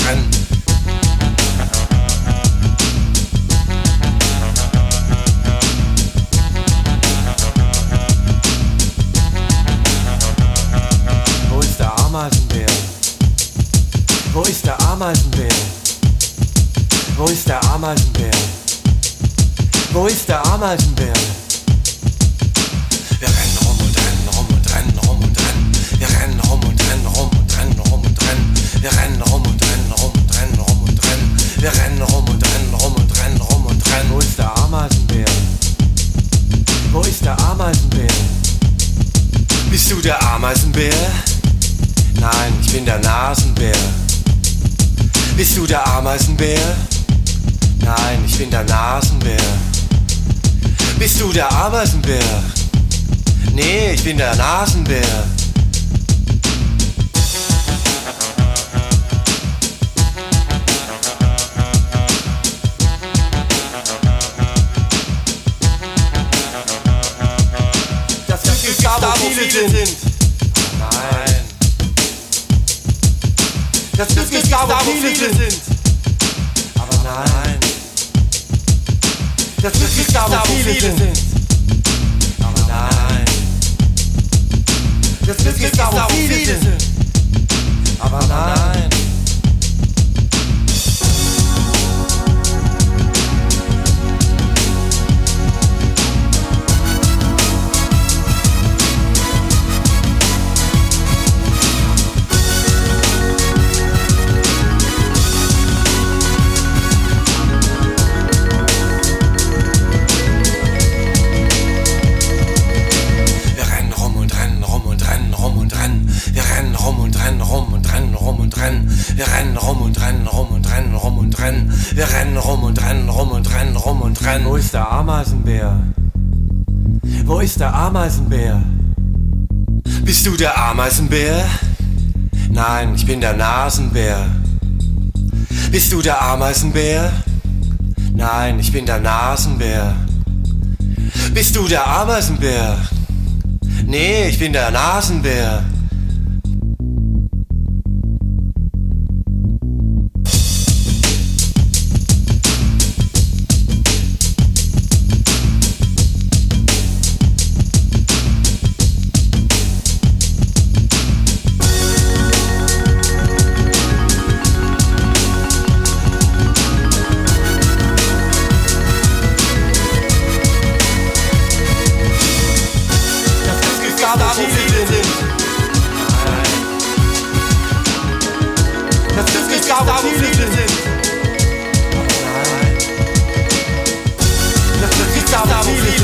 trennen. Wo ist der Ameisenbär? Wo ist der Ameisenbär? Wo ist der Ameisenbär? Wo ist der Ameisenbär? Wir rennen rum und rennen, rum und rennen, rum und rennen. Wir rennen rum und rennen, rum und rennen, rum und rennen. Wir rennen rum und rennen, rum und rennen, rum und rennen. Wir rennen rum und rennen, rum und rennen, rum und rennen. Wo ist der Ameisenbär? Wo ist der Ameisenbär? Bist du der Ameisenbär? Nein, ich bin der Nasenbär. Bist du der Ameisenbär? Nein, ich bin der Nasenbär. Bist du der Ameisenbär? Nee, ich bin der Nasenbär. Das Glück ist da, wo viele sind. Nein. Das Glück ist da, wo viele sind. Aber nein. Das Glück ist da, wo viele sind. Aber nein. Das Glück ist da, wo viele sind. Aber nein. Wir rennen rum und rennen, rum und rennen, rum und rennen. Wir rennen rum und rennen, rum und rennen, rum und rennen. Wir rennen rum und rennen, rum und rennen, rum und rennen. Wir rennen rum und rennen, rum und rennen, rum und rennen. Wo ist der Ameisenbär? Wo ist der Ameisenbär? Bist du der Ameisenbär? Nein, ich bin der Nasenbär. Bist du der Ameisenbär? Nein, ich bin der Nasenbär. Bist du der Ameisenbär? Nee, ich bin der Nasenbär. Da, wo viele sind. Das Glück ist da, wo viele sind. Das Glück ist da, wo viele sind.